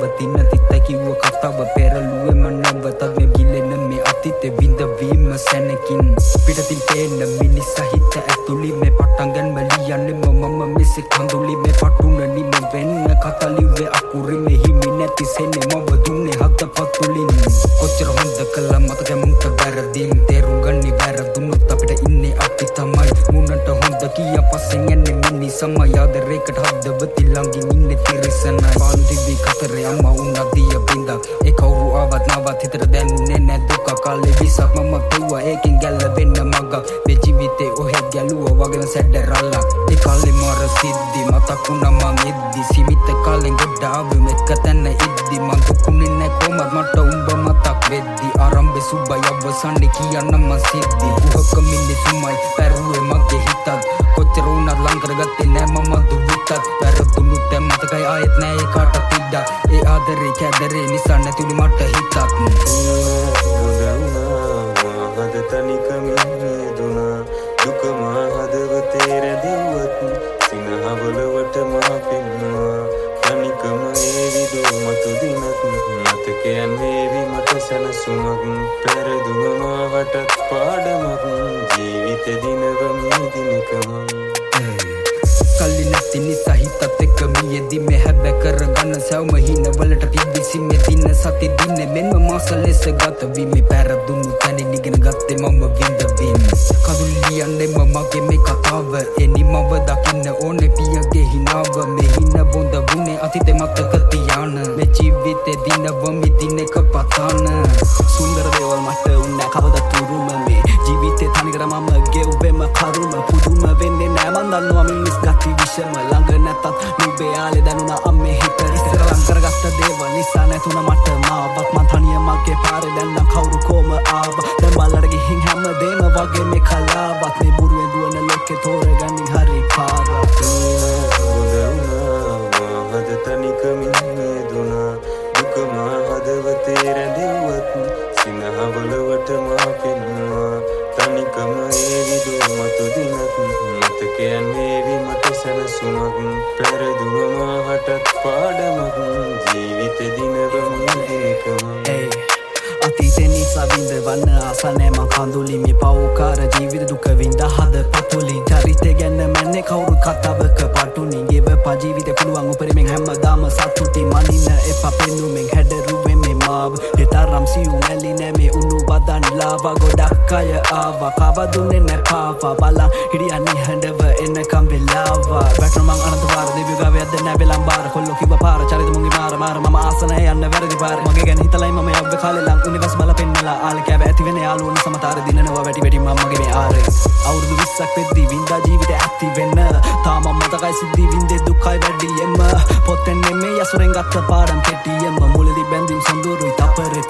නවතින තිත්තයි කිව්ව කතාව පෙරළුවෙම නැවතත් මේ ගිලෙන මේ අතීතේ විඳවීම සැනකින් පිටතින් පේන මිනිස් සහිත ඇතුළි මේ පටන් ගන්න ලියන්නෙම මම මෙසේ කඳුලි මේ පටුන නිම වෙන්න කතලිවේ අකුරි මේ හිමි නැති සෙන්නේ මව දුන්නේ හත පතුලින් කොච්චර හොඳ කළා මතක මුන්ට වැරදින් තේරුම් ගන්නි වැරදුනොත් අපිට ඉන්නේ අපි තමයි මුන්නට හොඳ කියා පස්සෙන් යන්නේ මිනි සමයාදරේකට හදවති ළඟින් ඉන්නේ තිරසනයි පාළු දිවි කතරේ අම්මා උනා දිය බින්දක් ඒ කවුරු ආවත් නවත් හිතට දැනුනේ නැ දුක කාලේ විසක් මම කිව්වා ඒකෙන් ගැලවෙන්න මගක් මේ ජීවිතේ ඔහෙ ගැලුවා වගේම සැඩරල්ලා ඒ කාලේ මර සිද්ධි මතක් වුණා මං එද්දි සිමිත කාලෙන් ගොඩ ආවේ මෙක තැන ඉද්දි මං දුකුනේ නැ කොහමද මට උඹ මතක් වෙද්දි ආරම්භේ සුබය අවසානේ කියන්න මං සිද්ධි කුහක මිනිසුමයි පැරුවේ මගේ හිතත් කොච්චර උනත් ලං කරගත්තේ නැ මම දුවිතත් වැරදුණු දැන් මතකයි ආයෙත් නෑ ඒ කාටත් ඉඩක් ඒ ආදරේ කැදරේ නිසා නැතිලු මට හිතක් හද තනිකමින් දුනා දුක මා හදවතේ රැඳිවත් සිනහවලවට මා පෙන්නවා තනිකම ඒ විදෝ මතු දිනත් මතකයන් වේවි මට සැනසුමක් පෙරදුන මාවටත් පාඩමක් ජීවිත දිනවමි දිනකම කල්ලි නැති නිසා හිතත් එක්ක මියෙදි මේ හැබැ කරගන්න සැවම හිනවලට තිබිසි මේ දින සති දින මෙන්ම මාස ලෙස ගත වීමේ පැරදුණු තැනින් ඉගෙන ගත්තේ මම විඳවීම කඳුළු ලියන්නේ මගේ මේ කතාව එනිමව දකින්න ඕනේ පියගේ හිනාව මේ හින බොඳ වුණේ අතීතේ මතක තියාන මේ ජීවිතේ දිනවමි දිනක පතාන සුන්දර දේවල් මට උන්නේ කවදත් උරුම මේ ජීවිතේ තනිකර මම ගෙව්වෙම කරුම පුදුම වෙන්නේ නෑ මන් දන්නවා මිනිස් ගති විෂම ළඟ නැතත් නුඹේ ආලේ දැනුණා අම්මේ හිත ඉස්සර ලං කරගත්ත දේවල් නිසා නැතුණ මට මාවක් මං තනිය මගේ පාරේ දැන් නම් කවුරු කොම ආවා දැන් බල්ලට ගිහින් හැමදේම වගේ මේ කලාවත් මේ බුරුවෙන් දුවන ලෝකේ තෝරගන්නේ හරි පාරක් හද තනිකමින් දුනා දුක මා හදවතේ රැඳිවත් සිනහවලවට මා පෙන්නවා තනිකම ඒ විදෝ මතු දිනත් මතකයන් වේවි මට සැනසුමක් පෙරදුව මාවටත් පාඩමක් ජීවිත දිනවමි දිනකම අතීතේ නිසා විඳවන්න ආස නෑ මං කඳුලි මේ පව්කාර ජීවිත දුක විඳ හද පතුලින් චරිතය ගැන මැන්නේ කවුරු කතාවක පටුනින් ගෙවපා ජීවිතේ පුළුවන් උපරිමෙන් හැමදාම සතුටින් මනින්න එපා පෙන්නුමෙන් හැඩරුවෙන් මේ මාව හෙතරම් සියුම් ඇලි නෑ මේ උණු බදන් ලාවා ගොඩක් අය ආවා කවදුන්නේ නෑ පාවා බලන් හිටියා නිහඬව එනකම් වෙලාවා වැටුණ මං අනන්ත වාර දෙවියෝ ගාවේ යද්ද නෑ වෙලම් බාර කොල්ලෝ කිව්ව පාර චරිත මුංගි මාර මම ආස නෑ යන්න වැරදි පාර මගේ ගැන හිතලයි මම යව්වේ කාලේ ලං උනිවස් බල පෙන්නලා ආල කැව ඇති වෙන යාළුවන සමතාර දිනනවා වැටි වැටි මගේ මේ ආරේ අවුරුදු 20ක් වෙද්දී වින්දා ජීවිතේ ඇති වෙන්න තාම මතකයි සිද්ධි වින්දේ දුකයි වැඩියෙන්ම පොතෙන් නෙමෙයි යසුරෙන් ගත්ත පාඩම් කෙටියෙන්ම මුලදී බැඳින් සොඳුරුයි තපරේ